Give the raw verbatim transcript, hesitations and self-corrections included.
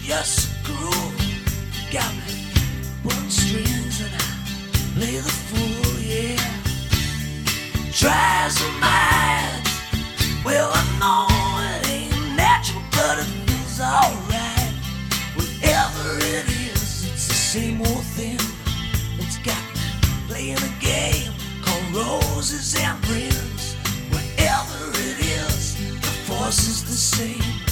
just a groove. Got me pulling strings and I play the fool, yeah. Tries to mind. Well, I know it ain't natural, but it feels alright. Whatever it is, it's the same old thing. It's got me playing a game called Roses and Prince. Whatever it is, the force is the same.